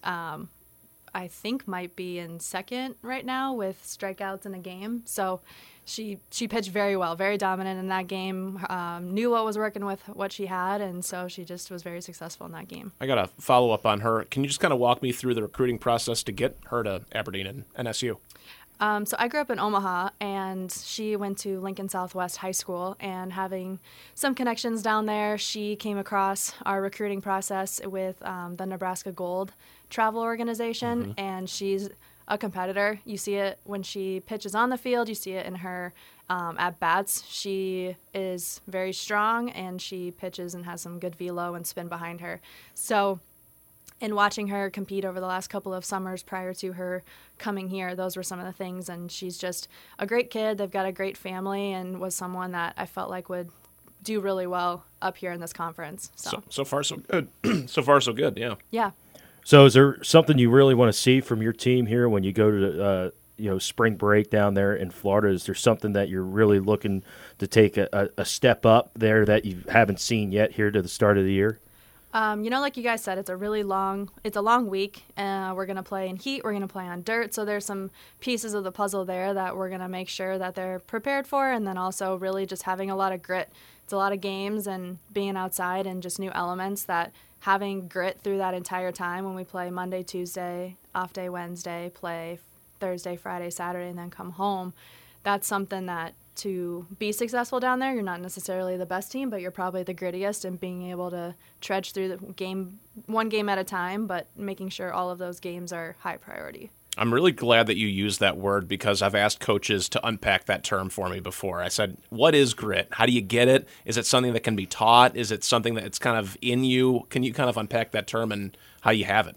Speaker 6: I think might be in second right now with strikeouts in a game. So she pitched very well, very dominant in that game, knew what was working with what she had, and so she just was very successful in that game.
Speaker 2: I got a follow-up on her. Can you just kind of walk me through the recruiting process to get her to Aberdeen and NSU?
Speaker 6: So I grew up in Omaha, and she went to Lincoln Southwest High School, and having some connections down there, she came across our recruiting process with the Nebraska Gold Travel Organization, and she's a competitor. You see it when she pitches on the field. You see it in her at-bats. She is very strong, and she pitches and has some good velo and spin behind her. So in watching her compete over the last couple of summers prior to her coming here, those were some of the things. And she's just a great kid. They've got a great family, and was someone that I felt like would do really well up here in this conference.
Speaker 2: So far, so good. So far, so good, yeah.
Speaker 6: Yeah.
Speaker 3: So is there something you really want to see from your team here when you go to spring break down there in Florida? Is there something that you're really looking to take a step up there that you haven't seen yet here to the start of the year?
Speaker 6: Like you guys said, it's a long week. We're going to play in heat. We're going to play on dirt. So there's some pieces of the puzzle there that we're going to make sure that they're prepared for. And then also really just having a lot of grit. It's a lot of games and being outside and just new elements, that having grit through that entire time when we play Monday, Tuesday, off day Wednesday, play Thursday, Friday, Saturday, and then come home. That's something that, to be successful down there, you're not necessarily the best team, but you're probably the grittiest, and being able to trudge through the game, one game at a time, but making sure all of those games are high priority. I'm
Speaker 2: really glad that you used that word, because I've asked coaches to unpack that term for me before. I said, what is grit? How do you get it? Is it something that can be taught? Is it something that it's kind of in you? Can you kind of unpack that term and how you have it?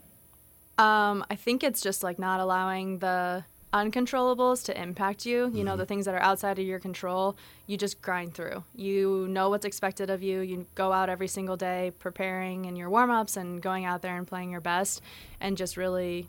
Speaker 6: I think it's just like not allowing the uncontrollables to impact you. You know, the things that are outside of your control, you just grind through. You know what's expected of you. You go out every single day preparing in your warm-ups and going out there and playing your best, and just really,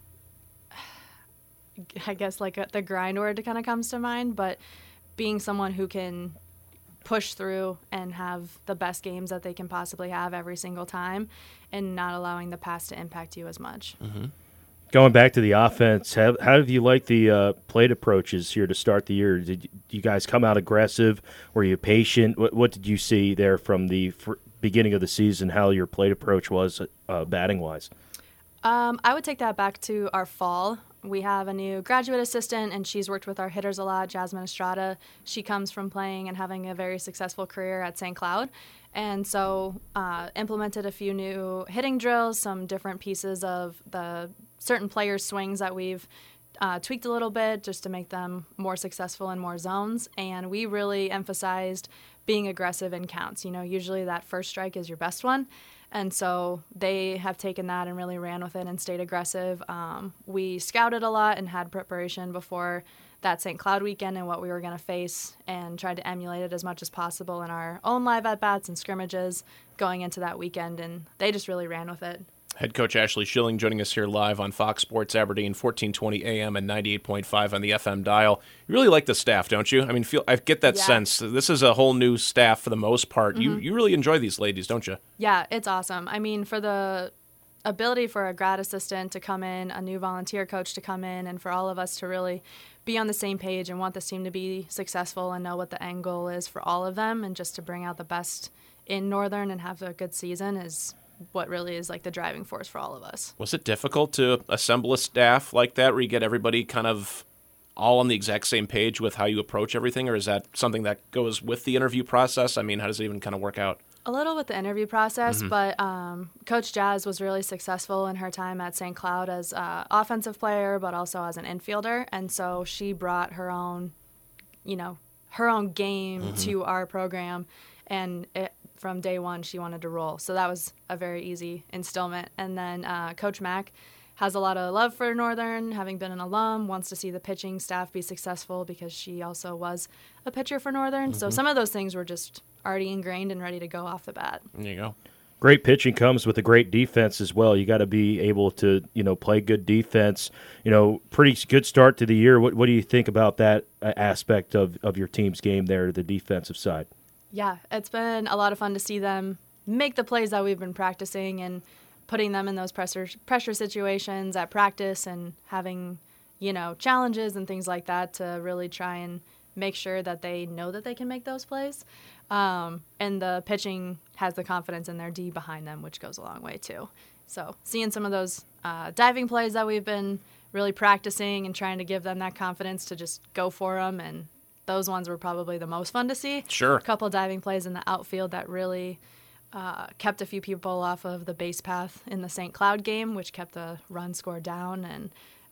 Speaker 6: I guess, like the grind word kind of comes to mind, but being someone who can push through and have the best games that they can possibly have every single time, and not allowing the past to impact you as much.
Speaker 3: Going back to the offense, how have you liked the plate approaches here to start the year? Did you guys come out aggressive? Were you patient? What did you see there from the beginning of the season, how your plate approach was batting-wise?
Speaker 6: I would take that back to our fall. We have a new graduate assistant, and she's worked with our hitters a lot, Jasmine Estrada. She comes from playing and having a very successful career at St. Cloud. And so implemented a few new hitting drills, some different pieces of the certain players' swings that we've tweaked a little bit just to make them more successful in more zones. And we really emphasized being aggressive in counts. Usually that first strike is your best one. And so they have taken that and really ran with it and stayed aggressive. We scouted a lot and had preparation before that St. Cloud weekend and what we were going to face, and tried to emulate it as much as possible in our own live at-bats and scrimmages going into that weekend, and they just really ran with it.
Speaker 2: Head coach Ashley Schilling joining us here live on Fox Sports Aberdeen, 1420 AM and 98.5 on the FM dial. You really like the staff, don't you? I mean, I get that sense. This is a whole new staff for the most part.
Speaker 6: Mm-hmm.
Speaker 2: You really enjoy these ladies, don't you?
Speaker 6: Yeah, it's awesome. I mean, for the ability for a grad assistant to come in, a new volunteer coach to come in, and for all of us to really be on the same page and want this team to be successful and know what the end goal is for all of them, and just to bring out the best in Northern and have a good season is what really is like the driving force for all of us.
Speaker 2: Was it difficult to assemble a staff like that where you get everybody kind of all on the exact same page with how you approach everything, or is that something that goes with the interview process? I mean, how does it even kind of work out?
Speaker 6: A little with the interview process, but Coach Jazz was really successful in her time at St. Cloud as an offensive player, but also as an infielder. And so she brought her own game to our program. And from day one, she wanted to roll. So that was a very easy instillment. And then Coach Mack has a lot of love for Northern, having been an alum, wants to see the pitching staff be successful because she also was a pitcher for Northern. So some of those things were just already ingrained and ready to go off the bat.
Speaker 2: There you go.
Speaker 3: Great pitching comes with a great defense as well. You got to be able to, play good defense. Pretty good start to the year. What do you think about that aspect of your team's game there, the defensive side?
Speaker 6: Yeah, it's been a lot of fun to see them make the plays that we've been practicing and putting them in those pressure situations at practice and having, challenges and things like that to really try and make sure that they know that they can make those plays. And the pitching has the confidence in their D behind them, which goes a long way too. So seeing some of those diving plays that we've been really practicing and trying to give them that confidence to just go for them, and those ones were probably the most fun to see.
Speaker 2: Sure.
Speaker 6: A couple diving plays in the outfield that really kept a few people off of the base path in the St. Cloud game, which kept the run score down, and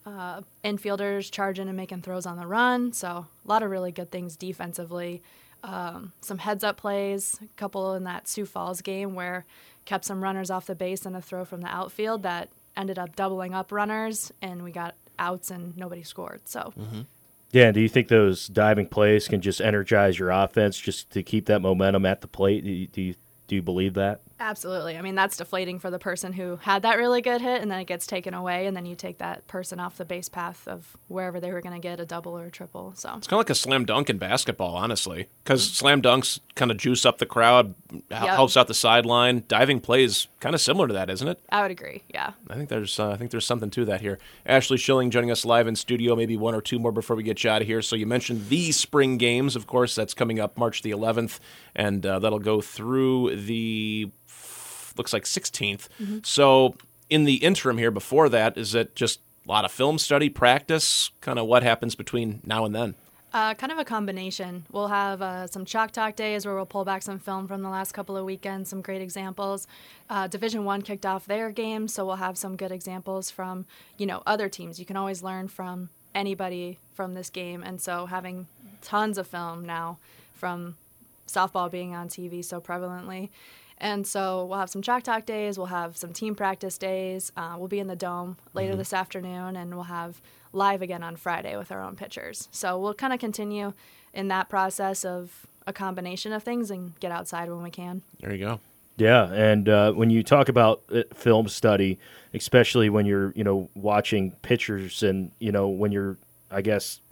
Speaker 6: infielders charging and making throws on the run. So a lot of really good things defensively. Some heads-up plays, a couple in that Sioux Falls game where kept some runners off the base and a throw from the outfield that ended up doubling up runners, and we got outs and nobody scored. So.
Speaker 3: Yeah, do you think those diving plays can just energize your offense just to keep that momentum at the plate? Do you believe that?
Speaker 6: Absolutely. I mean, that's deflating for the person who had that really good hit, and then it gets taken away, and then you take that person off the base path of wherever they were going to get a double or a triple. So
Speaker 2: it's kind of like a slam dunk in basketball, honestly, because slam dunks kind of juice up the crowd, helps out the sideline. Diving plays kind of similar to that, isn't it?
Speaker 6: I would agree. Yeah.
Speaker 2: I think there's something to that here. Ashley Schilling joining us live in studio. Maybe one or two more before we get you out of here. So you mentioned the spring games, of course. That's coming up March the 11th, and that'll go through the looks like 16th. So in the interim here before that, is it just a lot of film study, practice, kind of what happens between now and then?
Speaker 6: Kind of a combination. We'll have some Chalk Talk days where we'll pull back some film from the last couple of weekends, some great examples. Division I kicked off their game, so we'll have some good examples from, other teams. You can always learn from anybody from this game, and so having tons of film now from softball being on TV so prevalently. And so we'll have some Chalk Talk days, we'll have some team practice days, we'll be in the Dome later this afternoon, and we'll have live again on Friday with our own pitchers. So we'll kind of continue in that process of a combination of things and get outside when we can.
Speaker 2: There you go.
Speaker 3: Yeah, and when you talk about film study, especially when you're, watching pitchers and, when you're, I guess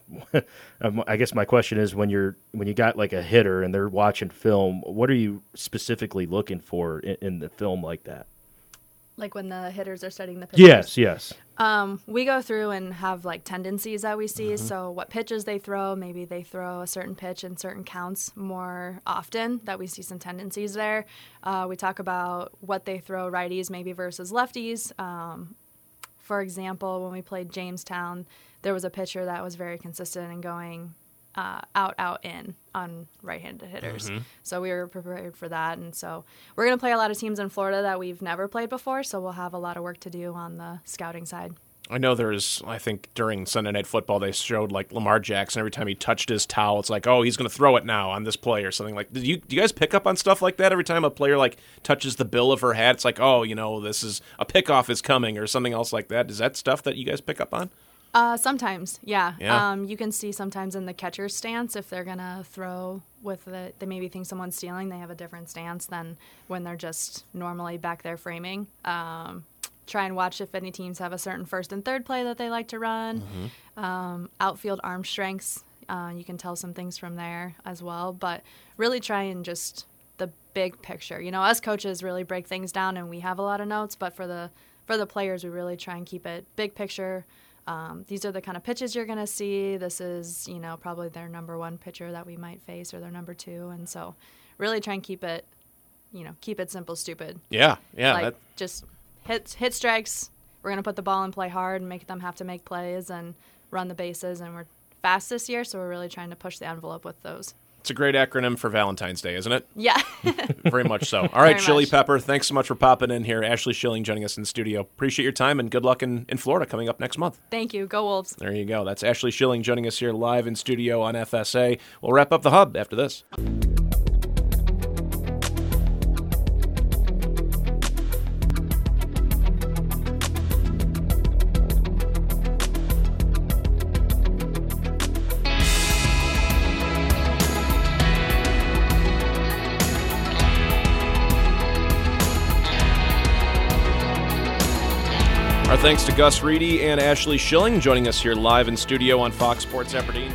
Speaker 3: my question is when you got like a hitter and they're watching film, what are you specifically looking for in the film like that?
Speaker 6: Like when the hitters are studying the pitchers?
Speaker 3: Yes.
Speaker 6: We go through and have like tendencies that we see. So what pitches they throw, maybe they throw a certain pitch in certain counts more often, that we see some tendencies there. We talk about what they throw righties maybe versus lefties. For example, when we played Jamestown, there was a pitcher that was very consistent in going out, in on right-handed hitters. So we were prepared for that. And so we're going to play a lot of teams in Florida that we've never played before, so we'll have a lot of work to do on the scouting side.
Speaker 2: I know I think during Sunday Night Football, they showed like Lamar Jackson, every time he touched his towel, it's like, oh, he's going to throw it now on this play or something like. Do you guys pick up on stuff like that every time a player like touches the bill of her hat? It's like, oh, this is a pickoff is coming or something else like that. Is that stuff that you guys pick up on?
Speaker 6: Sometimes, yeah.
Speaker 2: Yeah.
Speaker 6: You can see sometimes in the catcher's stance if they're gonna throw with they maybe think someone's stealing. They have a different stance than when they're just normally back there framing. Try and watch if any teams have a certain first and third play that they like to run. Outfield arm strengths, you can tell some things from there as well. But really try and just the big picture. Us coaches really break things down, and we have a lot of notes. But for the players, we really try and keep it big picture. These are the kind of pitches you're going to see. This is, probably their number one pitcher that we might face, or their number two. And so really try and keep it simple, stupid.
Speaker 2: Yeah.
Speaker 6: Just hit strikes. We're going to put the ball in play hard and make them have to make plays and run the bases. And we're fast this year, so we're really trying to push the envelope with those.
Speaker 2: It's a great acronym for Valentine's Day, isn't it?
Speaker 6: Yeah.
Speaker 2: Very much so. All right,
Speaker 6: Very
Speaker 2: Chili
Speaker 6: much.
Speaker 2: Pepper, thanks so much for popping in here. Ashley Schilling joining us in the studio. Appreciate your time, and good luck in Florida coming up next month.
Speaker 6: Thank you. Go Wolves.
Speaker 2: There you go. That's Ashley Schilling joining us here live in studio on FSA. We'll wrap up the Hub after this. Our thanks to Gus Reedy and Ashley Schilling joining us here live in studio on Fox Sports Aberdeen.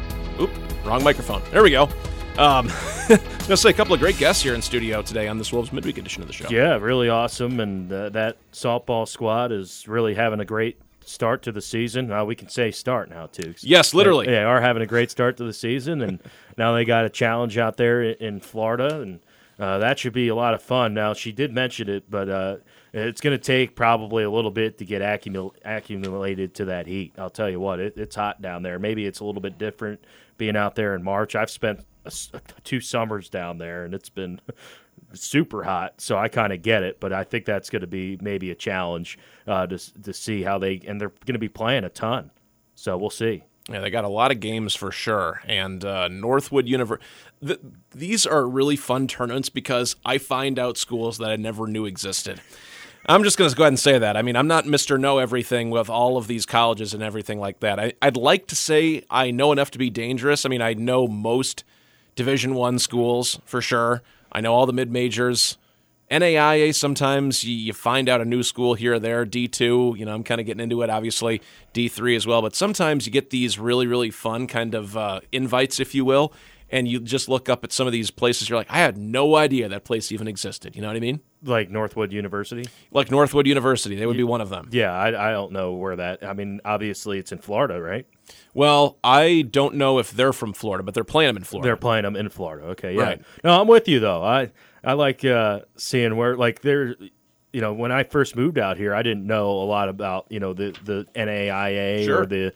Speaker 2: Wrong microphone. There we go. I was going to say a couple of great guests here in studio today on this Wolves Midweek edition of the show.
Speaker 3: Yeah, really awesome, and that softball squad is really having a great start to the season. We can say start now, too.
Speaker 2: Yes, literally.
Speaker 3: They are having a great start to the season, and now they got a challenge out there in Florida, and that should be a lot of fun. Now, she did mention it, but it's going to take probably a little bit to get accumulated to that heat. I'll tell you what, it's hot down there. Maybe it's a little bit different being out there in March. I've spent 2 summers down there, and it's been super hot, so I kind of get it. But I think that's going to be maybe a challenge to see how and they're going to be playing a ton. So we'll see.
Speaker 2: Yeah, they got a lot of games for sure. And Northwood University, these are really fun tournaments because I find out schools that I never knew existed. I'm just going to go ahead and say that. I mean, I'm not Mr. Know Everything with all of these colleges and everything like that. I'd like to say I know enough to be dangerous. I mean, I know most Division I schools for sure. I know all the mid-majors. NAIA, sometimes you find out a new school here or there. D2, I'm kind of getting into it, obviously. D3 as well. But sometimes you get these really, really fun kind of invites, if you will, and you just look up at some of these places. You're like, I had no idea that place even existed. You know what I mean?
Speaker 3: Like Northwood University?
Speaker 2: Like Northwood University. They would be one of them.
Speaker 3: Yeah, I don't know where that – I mean, obviously it's in Florida, right?
Speaker 2: Well, I don't know if they're from Florida, but they're playing them in Florida.
Speaker 3: They're playing them in Florida. Okay, yeah.
Speaker 2: Right.
Speaker 3: No, I'm with you, though. I like seeing where – like there – when I first moved out here, I didn't know a lot about, the NAIA
Speaker 2: Sure.
Speaker 3: or the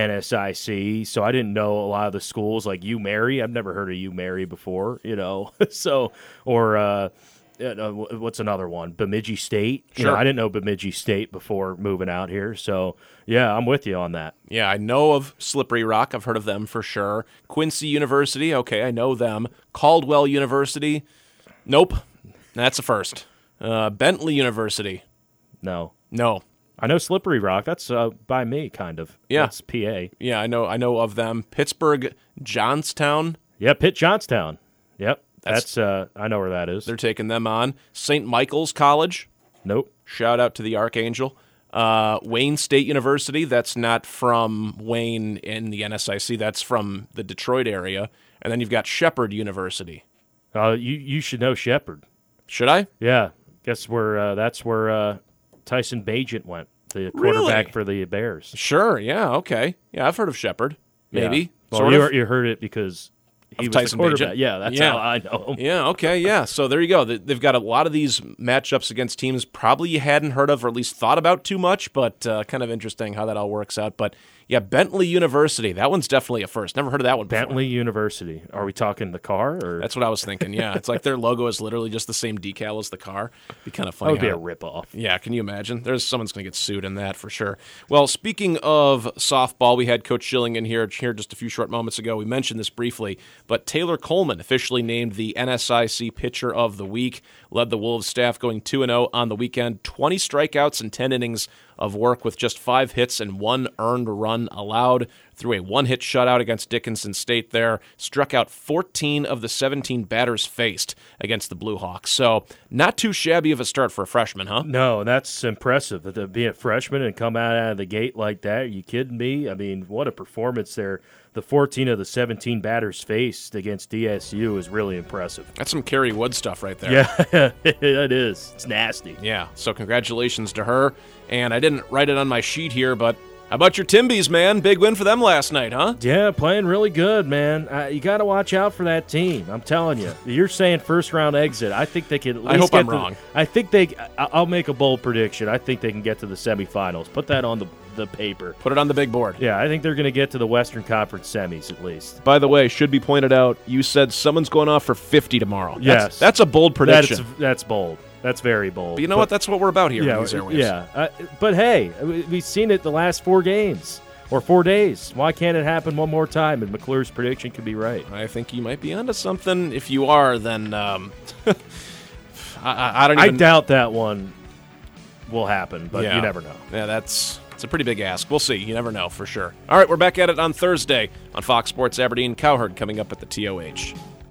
Speaker 3: NSIC, so I didn't know a lot of the schools like UMary. I've never heard of UMary before, so or what's another one? Bemidji State.
Speaker 2: Sure.
Speaker 3: I didn't know Bemidji State before moving out here, so yeah, I'm with you on that.
Speaker 2: Yeah, I know of Slippery Rock. I've heard of them for sure. Quincy University. Okay, I know them. Caldwell University. Nope, that's a first. Bentley University.
Speaker 3: No. I know Slippery Rock. That's by me, kind of.
Speaker 2: Yeah.
Speaker 3: That's PA.
Speaker 2: Yeah, I know of them. Pittsburgh Johnstown.
Speaker 3: Yeah, Pitt Johnstown. Yep. That's I know where that is.
Speaker 2: They're taking them on. St. Michael's College.
Speaker 3: Nope.
Speaker 2: Shout out to the Archangel. Wayne State University. That's not from Wayne in the NSIC. That's from the Detroit area. And then you've got Shepherd University.
Speaker 3: You should know Shepherd.
Speaker 2: Should I?
Speaker 3: Yeah. Guess that's where Tyson Bagent went, the quarterback for the Bears.
Speaker 2: Sure. Yeah. Okay. Yeah, I've heard of Shepherd. Maybe.
Speaker 3: Yeah. Well,
Speaker 2: Sort of.
Speaker 3: you heard it because he was
Speaker 2: Tyson
Speaker 3: the quarterback.
Speaker 2: Bagent.
Speaker 3: Yeah, that's
Speaker 2: Yeah.
Speaker 3: how I know him.
Speaker 2: Yeah, okay, yeah. So there you go. They've got a lot of these matchups against teams probably you hadn't heard of or at least thought about too much, but kind of interesting how that all works out. But Yeah, Bentley University. That one's definitely a first. Never heard of that one before.
Speaker 3: Bentley University. Are we talking the car? Or
Speaker 2: That's what I was thinking, yeah. It's like their logo is literally just the same decal as the car. Be kind of funny.
Speaker 3: that would be
Speaker 2: how-
Speaker 3: a ripoff.
Speaker 2: Yeah, can you imagine? Someone's going to get sued in that for sure. Well, speaking of softball, we had Coach Schilling in here just a few short moments ago. We mentioned this briefly, but Taylor Coleman officially named the NSIC Pitcher of the Week, led the Wolves staff going 2-0 on the weekend, 20 strikeouts and 10 innings of work with just 5 hits and 1 earned run allowed, through a 1-hit shutout against Dickinson State there, struck out 14 of the 17 batters faced against the Blue Hawks. So not too shabby of a start for a freshman, huh?
Speaker 3: No, that's impressive. To be a freshman and come out of the gate like that, are you kidding me? I mean, what a performance there. The 14 of the 17 batters faced against DSU is really impressive.
Speaker 2: That's some Kerry Wood stuff right there.
Speaker 3: Yeah, it is. It's nasty.
Speaker 2: Yeah, so congratulations to her. And I didn't write it on my sheet here, but how about your Timbies, man? Big win for them last night, huh?
Speaker 3: Yeah, playing really good, man. You got to watch out for that team. I'm telling you. You're saying first-round exit. I think they can at least
Speaker 2: I hope
Speaker 3: get
Speaker 2: I'm
Speaker 3: to-
Speaker 2: wrong.
Speaker 3: I think I'll make a bold prediction. I think they can get to the semifinals. Put that on the paper.
Speaker 2: Put it on the big board.
Speaker 3: Yeah, I think they're going to get to the Western Conference semis at least.
Speaker 2: By the way, should be pointed out, you said someone's going off for 50 tomorrow.
Speaker 3: Yes.
Speaker 2: That's a bold prediction.
Speaker 3: That's bold. That's very bold.
Speaker 2: But you know what? That's what we're about here on these airwaves.
Speaker 3: Yeah. But hey, we've seen it the last 4 games or 4 days. Why can't it happen one more time? And McClure's prediction could be right.
Speaker 2: I think you might be onto something. If you are, then I don't
Speaker 3: I
Speaker 2: even...
Speaker 3: doubt that one will happen, but
Speaker 2: Yeah.
Speaker 3: you never know.
Speaker 2: Yeah, it's a pretty big ask. We'll see. You never know for sure. All right, we're back at it on Thursday on Fox Sports Aberdeen. Cowherd coming up at the TOH.